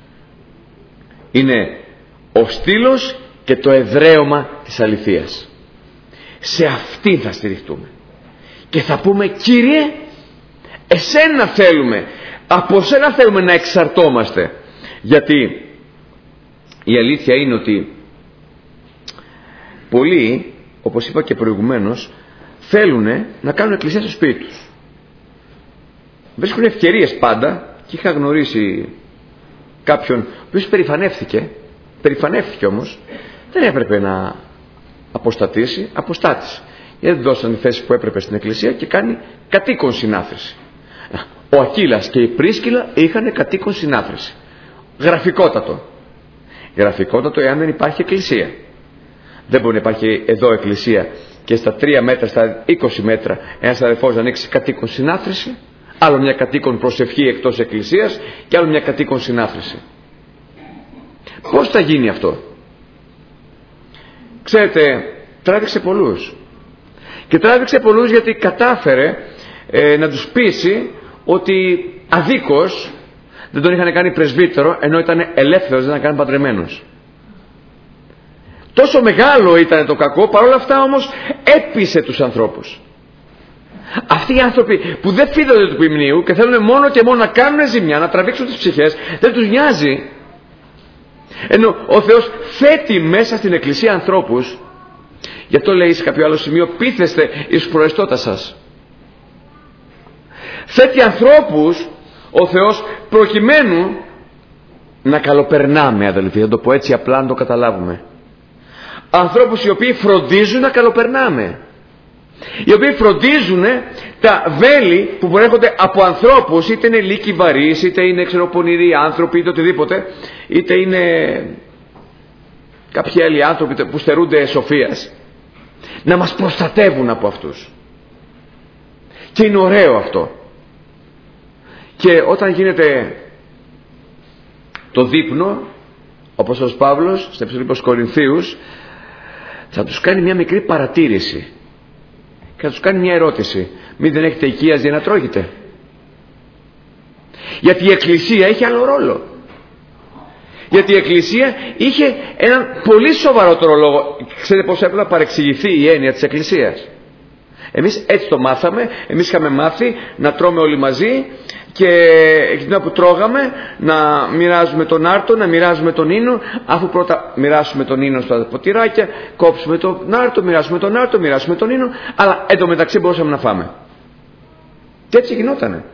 Είναι ο στήλος και το εδραίωμα της αληθείας. Σε αυτήν θα στηριχτούμε και θα πούμε: Κύριε, εσένα θέλουμε, από σένα θέλουμε να εξαρτώμαστε. Γιατί η αλήθεια είναι ότι πολλοί, όπως είπα και προηγουμένως, θέλουν να κάνουν εκκλησία στο σπίτι τους. Βρίσκουν ευκαιρίες πάντα, και είχα γνωρίσει κάποιον ο οποίος περηφανεύθηκε όμως, δεν έπρεπε να αποστατήσει, αποστάτησε. Γιατί δεν δώσαν τη θέση που έπρεπε στην εκκλησία και κάνει κατοίκον συνάθρηση. Ο Ακύλας και η Πρίσκυλα είχαν κατοίκον συνάθρηση. Γραφικότατο εάν δεν υπάρχει εκκλησία. Δεν μπορεί να υπάρχει εδώ εκκλησία και στα 3 μέτρα, στα 20 μέτρα ένας αδελφός να ανοίξει κατοίκον συνάθρηση, άλλο μια κατοίκον προσευχή εκτός εκκλησίας και άλλο μια κατοίκον συνάθρηση. Πώς θα γίνει αυτό? Ξέρετε, τράβηξε πολλούς. Και τράβηξε πολλούς γιατί κατάφερε να τους πείσει ότι αδίκως δεν τον είχαν κάνει πρεσβύτερο, ενώ ήταν ελεύθερος, δεν ήταν καν παντρεμένος. Τόσο μεγάλο ήταν το κακό, παρόλα αυτά όμως έπεισε τους ανθρώπους. Αυτοί οι άνθρωποι που δεν φίδονται του ποιμνίου και θέλουν μόνο και μόνο να κάνουν ζημιά, να τραβήξουν τις ψυχές, δεν τους νοιάζει. Ενώ ο Θεός θέτει μέσα στην εκκλησία ανθρώπους. Γι' αυτό λέει σε κάποιο άλλο σημείο: πείθεστε εις προεστώτα σας. Θέτει ανθρώπους ο Θεός προκειμένου να καλοπερνάμε, αδελφοί, θα το πω έτσι απλά να το καταλάβουμε. Ανθρώπους οι οποίοι φροντίζουν να καλοπερνάμε, οι οποίοι φροντίζουν τα βέλη που προέρχονται από ανθρώπους, είτε είναι λύκοι βαρύς, είτε είναι πονηροί άνθρωποι, είτε οτιδήποτε, είτε είναι κάποιοι άλλοι άνθρωποι που στερούνται σοφίας, να μας προστατεύουν από αυτούς. Και είναι ωραίο αυτό. Και όταν γίνεται το δείπνο, όπως ο Παύλος στην επιστολή προς Κορινθίους θα τους κάνει μια μικρή παρατήρηση και θα τους κάνει μια ερώτηση: μην δεν έχετε οικίας για να τρώγετε? Γιατί η Εκκλησία είχε άλλο ρόλο. Γιατί η Εκκλησία είχε έναν πολύ σοβαρότερο λόγο. Ξέρετε πώς έπρεπε να παρεξηγηθεί η έννοια της Εκκλησίας? Εμείς έτσι το μάθαμε. Εμείς είχαμε μάθει να τρώμε όλοι μαζί και εκείνα που τρώγαμε να μοιράζουμε τον άρτο, να μοιράζουμε τον ίνο. Αφού πρώτα μοιράσουμε τον ίνο στα ποτηράκια, κόψουμε τον άρτο, μοιράσουμε τον άρτο, μοιράσουμε τον ίνο, αλλά εντωμεταξύ μπορούσαμε να φάμε. Και έτσι γινότανε.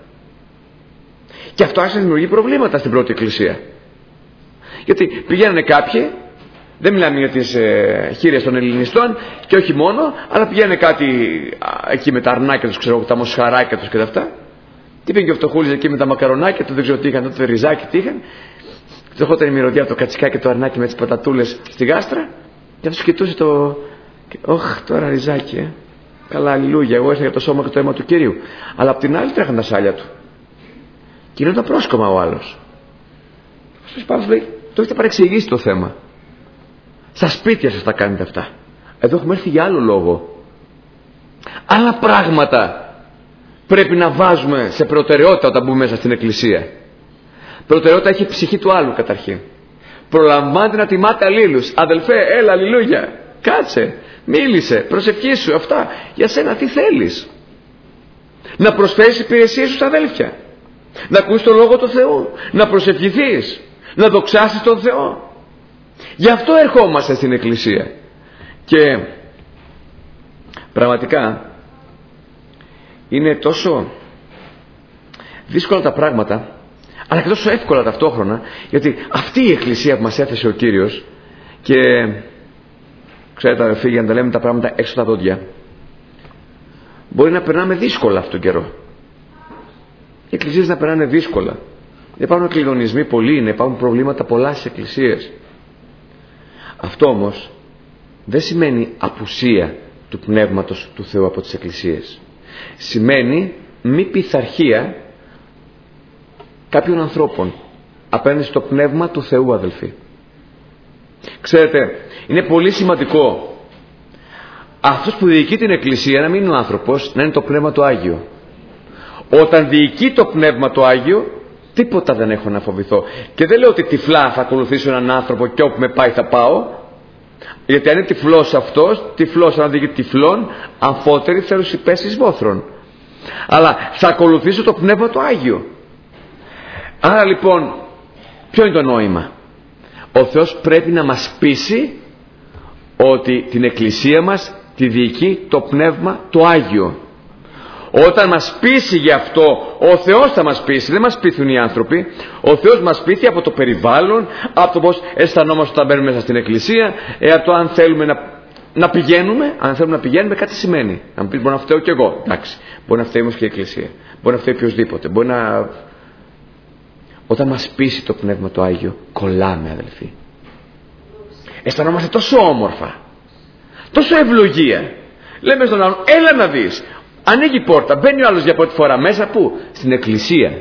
Και αυτό άρχισε να δημιουργεί προβλήματα στην πρώτη Εκκλησία. Γιατί πηγαίνανε κάποιοι, δεν μιλάμε για τις χείρες των ελληνιστών και όχι μόνο, αλλά πηγαίνανε κάτι εκεί με τα αρνάκια τους, ξέρω, τα μοσχαράκια τους και τα αυτά. Τι πήγαινε και ο φτωχούλης εκεί με τα μακαρονάκια του, δεν ξέρω τι είχαν, τότε ριζάκι τι είχαν. Του ερχόταν η μυρωδιά από το κατσικάκι και το αρνάκι με τις πατατούλες στη γάστρα και αυτός κοιτούσε το. Ωχ, τώρα ριζάκι, καλά, αλληλούια, εγώ ήρθα για το σώμα και το αίμα του Κυρίου. Αλλά απ' την άλλη τρέχαν τα σάλια του. Και γινόταν πρόσκομα ο άλλος. Αυτός Παύλος λέει: το έχετε παρεξηγήσει το θέμα. Στα σπίτια σας τα κάνετε αυτά. Εδώ έχουμε έρθει για άλλο λόγο. Άλλα πράγματα πρέπει να βάζουμε σε προτεραιότητα όταν μπούμε μέσα στην Εκκλησία. Προτεραιότητα έχει η ψυχή του άλλου καταρχήν. Προλαμβάνετε να τιμάτε αλλήλους. Αδελφέ, έλα, αλληλούια, κάτσε, μίλησε, προσευχήσου, αυτά. Για σένα τι θέλεις? Να προσφέρεις υπηρεσίες στους αδέλφια, να ακούσεις τον Λόγο του Θεού, να προσευχηθείς, να δοξάσεις τον Θεό. Γι' αυτό ερχόμαστε στην Εκκλησία. Και πραγματικά είναι τόσο δύσκολα τα πράγματα, αλλά και τόσο εύκολα ταυτόχρονα, γιατί αυτή η Εκκλησία που μας έθεσε ο Κύριος, και ξέρετε αδερφοί, για να τα λέμε τα πράγματα έξω τα δόντια, μπορεί να περνάμε δύσκολα αυτόν τον καιρό. Οι εκκλησίες να περνάνε δύσκολα. Υπάρχουν κλειδονισμοί πολλοί, υπάρχουν προβλήματα πολλά στις εκκλησίες. Αυτό όμως δεν σημαίνει απουσία του Πνεύματος του Θεού από τις εκκλησίες. Σημαίνει μη πειθαρχία κάποιων ανθρώπων απέναντι στο Πνεύμα του Θεού, αδελφοί. Ξέρετε, είναι πολύ σημαντικό αυτός που διοικεί την εκκλησία να μην είναι ο άνθρωπος, να είναι το Πνεύμα το Άγιο. Όταν διοικεί το Πνεύμα το Άγιο, τίποτα δεν έχω να φοβηθώ. Και δεν λέω ότι τυφλά θα ακολουθήσω έναν άνθρωπο και όπου με πάει θα πάω, γιατί αν είναι τυφλός αυτός, τυφλός αν διοικεί τυφλών, αμφότεροι θέλουν υπέσεις βόθρων. Αλλά θα ακολουθήσω το Πνεύμα το Άγιο. Άρα λοιπόν, ποιο είναι το νόημα? Ο Θεός πρέπει να μας πείσει ότι την εκκλησία μας τη διοικεί το Πνεύμα το Άγιο. Όταν μας πείσει γι' αυτό, ο Θεός θα μας πείσει, δεν μας πείθουν οι άνθρωποι. Ο Θεός μας πείθει από το περιβάλλον, από το πώς αισθανόμαστε όταν μπαίνουμε μέσα στην εκκλησία, από το αν θέλουμε να πηγαίνουμε. Αν θέλουμε να πηγαίνουμε, κάτι σημαίνει. Να μου πεις, μπορεί να φταίω κι εγώ. Εντάξει, μπορεί να φταίει όμως και η εκκλησία, μπορεί να φταίει οποιοδήποτε, μπορεί να... Όταν μας πείσει το Πνεύμα το Άγιο, κολλάμε, αδελφοί. Αισθανόμαστε τόσο όμορφα, τόσο ευλογία. Λέμε στον άλλον, έλα να δεις. Ανοίγει η πόρτα, μπαίνει ο άλλος για πρώτη φορά μέσα. Πού? Στην εκκλησία.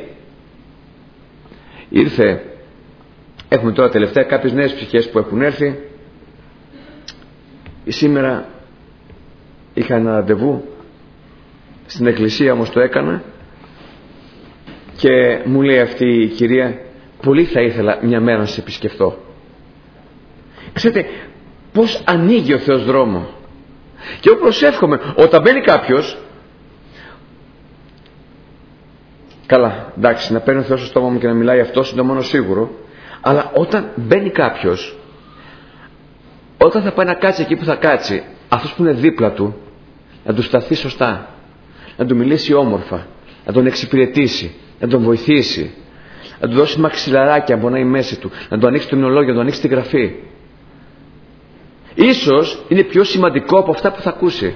Έχουμε τώρα τελευταία κάποιες νέες ψυχές που έχουν έρθει. Σήμερα είχα ένα ραντεβού στην εκκλησία, όμως το έκανα, και μου λέει αυτή η κυρία, πολύ θα ήθελα μια μέρα να σε επισκεφτώ. Ξέρετε πως ανοίγει ο Θεός δρόμο. Και εγώ προσεύχομαι όταν μπαίνει κάποιος, καλά, εντάξει, να παίρνει ο Θεός στο στόμα μου και να μιλάει αυτός είναι το μόνο σίγουρο, αλλά όταν μπαίνει κάποιος, όταν θα πάει να κάτσει εκεί που θα κάτσει, αυτός που είναι δίπλα του να του σταθεί σωστά, να του μιλήσει όμορφα, να τον εξυπηρετήσει, να τον βοηθήσει, να του δώσει μαξιλαράκια από να η μέση του, να του ανοίξει το μυαλόγιο, να του ανοίξει τη γραφή. Ίσως είναι πιο σημαντικό από αυτά που θα ακούσει.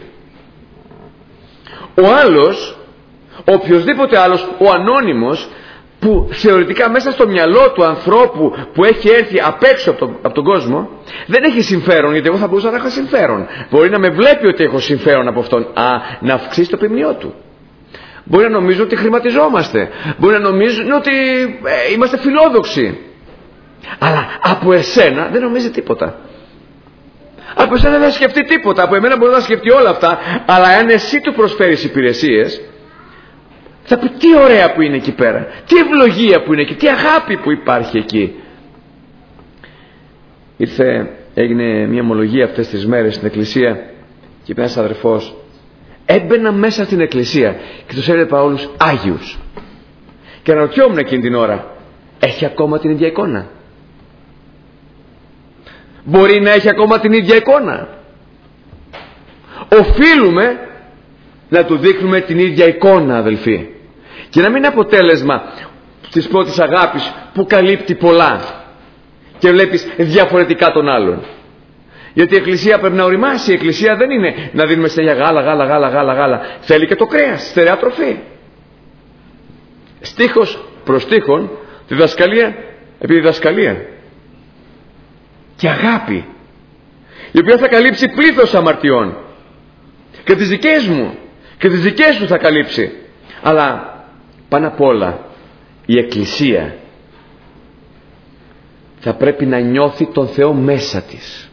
Ο άλλος, ο οποιοσδήποτε άλλος, ο ανώνυμος, που θεωρητικά μέσα στο μυαλό του ανθρώπου που έχει έρθει απ' έξω από τον κόσμο, δεν έχει συμφέρον, γιατί εγώ θα μπορούσα να έχω συμφέρον. Μπορεί να με βλέπει ότι έχω συμφέρον από αυτόν, να αυξήσει το ποιμνιό του. Μπορεί να νομίζουν ότι χρηματιζόμαστε, μπορεί να νομίζουν ότι είμαστε φιλόδοξοι, αλλά από εσένα δεν νομίζει τίποτα. Από εσένα δεν θα σκεφτεί τίποτα. Από εμένα μπορεί να σκεφτεί όλα αυτά, αλλά αν εσύ του προσφέρεις υπηρεσίες, θα πει τι ωραία που είναι εκεί πέρα, τι ευλογία που είναι εκεί, τι αγάπη που υπάρχει εκεί. Έγινε μια ομολογία αυτές τις μέρες στην εκκλησία και είπε ένας αδερφός, έμπαινα μέσα στην εκκλησία και τους έβλεπα όλους Άγιους και αναρωτιόμουν εκείνη την ώρα, έχει ακόμα την ίδια εικόνα? Μπορεί να έχει ακόμα την ίδια εικόνα? Οφείλουμε να του δείχνουμε την ίδια εικόνα, αδελφοί, και να μην είναι αποτέλεσμα της πρώτης αγάπης που καλύπτει πολλά και βλέπεις διαφορετικά τον άλλον. Γιατί η εκκλησία πρέπει να οριμάσει. Η εκκλησία δεν είναι να δίνουμε στέλια γάλα. Θέλει και το κρέας, στερεά τροφή. Στίχος προς στίχον, διδασκαλία επί διδασκαλία. Και αγάπη, η οποία θα καλύψει πλήθος αμαρτιών. Και τις δικές μου και τις δικές σου θα καλύψει. Αλλά πάνω απ' όλα η εκκλησία θα πρέπει να νιώθει τον Θεό μέσα της.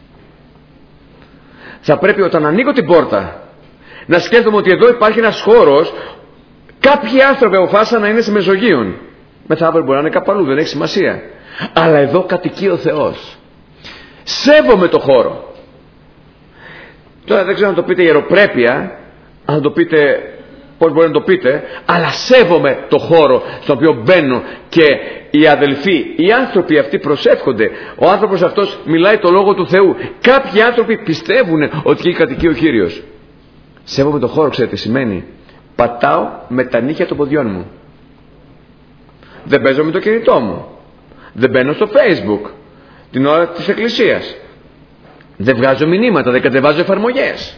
Θα πρέπει όταν ανοίγω την πόρτα να σκέφτομαι ότι εδώ υπάρχει ένας χώρος. Κάποιοι άνθρωποι αποφάσισαν να είναι σε Μεσογείον, μεθαύριο μπορεί να είναι κάπου αλλού, δεν έχει σημασία, αλλά εδώ κατοικεί ο Θεός. Σέβομαι το χώρο. Τώρα δεν ξέρω να το πείτε ιεροπρέπεια, αν το πείτε πώς μπορεί να το πείτε, αλλά σέβομαι το χώρο στον οποίο μπαίνω και οι αδελφοί, οι άνθρωποι αυτοί προσεύχονται. Ο άνθρωπος αυτός μιλάει το λόγο του Θεού. Κάποιοι άνθρωποι πιστεύουν ότι εκεί κατοικεί ο Κύριος. Σέβομαι το χώρο, ξέρετε τι σημαίνει? Πατάω με τα νύχια των ποδιών μου. Δεν παίζω με το κινητό μου. Δεν μπαίνω στο Facebook την ώρα της εκκλησίας. Δεν βγάζω μηνύματα, δεν κατεβάζω εφαρμογές.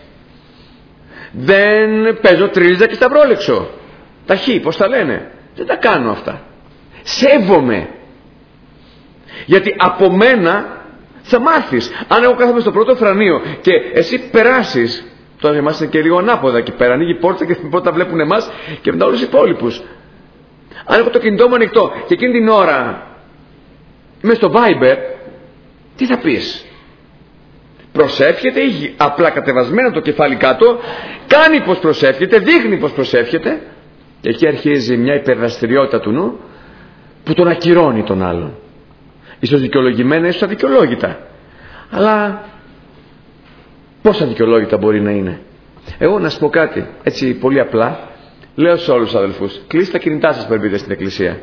Δεν παίζω τρίλιζα και σταυρόλεξο. Τα χ, πώς τα λένε. Δεν τα κάνω αυτά. Σέβομαι. Γιατί από μένα θα μάθεις. Αν εγώ κάθομαι στο πρώτο φρανείο και εσύ περάσεις, τώρα εμάς είναι και λίγο ανάποδα εκεί πέρα, ανοίγει η πόρτα και πρώτα βλέπουν εμάς και μετά όλους τους υπόλοιπους. Αν έχω το κινητό μου ανοιχτό και εκείνη την ώρα είμαι στο Viber, τι θα πεις? Προσεύχεται ή απλά κατεβασμένο το κεφάλι κάτω, κάνει πως προσεύχεται, δείχνει πως προσεύχεται, και εκεί αρχίζει μια υπερδραστηριότητα του νου που τον ακυρώνει τον άλλον. Ίσως δικαιολογημένα, ίσως αδικαιολόγητα. Αλλά πόσα δικαιολόγητα μπορεί να είναι? Εγώ να σου πω κάτι, έτσι πολύ απλά, λέω σε όλους τους αδελφούς, κλείστε τα κινητά σας που μπείτε στην εκκλησία.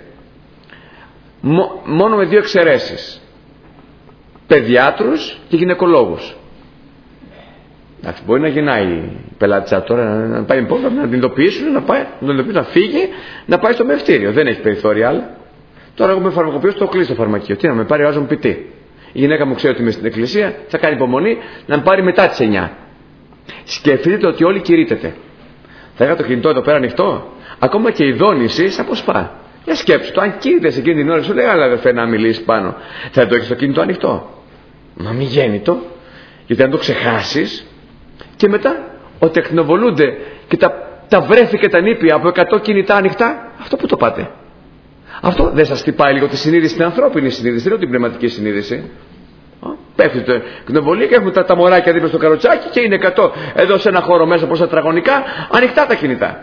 Μόνο με δύο εξαιρέσεις. Παιδιάτρους και γυναικολόγους. Εντάξει, μπορεί να γεννάει η πελάτησα τώρα να πάει πόρτα, να την ειδοποιήσουν, να φύγει, να πάει στο μευτήριο. Δεν έχει περιθώρια άλλα. Τώρα εγώ με φαρμακοποιό στο κλείσω το φαρμακείο. Τι να με πάρει, βάζω μου πιτί. Η γυναίκα μου ξέρει ότι είμαι στην εκκλησία, θα κάνει υπομονή να με πάρει μετά τις 9. Σκεφτείτε ότι όλοι κηρύττετε. Θα είχα το κινητό εδώ πέρα ανοιχτό. Ακόμα και η δόνηση σε αποσπά. Για σκέψου το, αν κοίτας εκείνη την ώρα, σου λέει, αλλά αδερφέ, να μιλήσει πάνω. Θα το έχεις το κινητό ανοιχτό. Μα μη γέννητο, γιατί αν το ξεχάσεις, και μετά ότι εκνοβολούνται και τα βρέφη και τα νήπια από 100 κινητά ανοιχτά, αυτό που το πάτε? Αυτό δεν σας χτυπάει λίγο τη συνείδηση, την ανθρώπινη συνείδηση, δεν είναι την πνευματική συνείδηση? Πέφτει το εκνοβολία και έχουμε τα μωράκια δίπλα στο καροτσάκι και είναι 100 εδώ σε ένα χώρο μέσα προς τα τετραγωνικά ανοιχτά τα κινητά.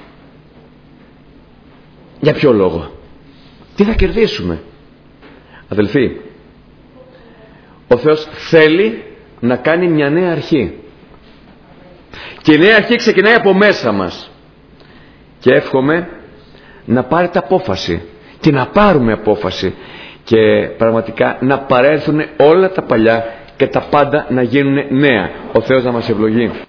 Για ποιο λόγο? Τι θα κερδίσουμε? Αδελφοί, ο Θεός θέλει να κάνει μια νέα αρχή. Και η νέα αρχή ξεκινάει από μέσα μας. Και εύχομαι να πάρετε απόφαση και να πάρουμε απόφαση και πραγματικά να παρέλθουν όλα τα παλιά και τα πάντα να γίνουν νέα. Ο Θεός να μας ευλογεί.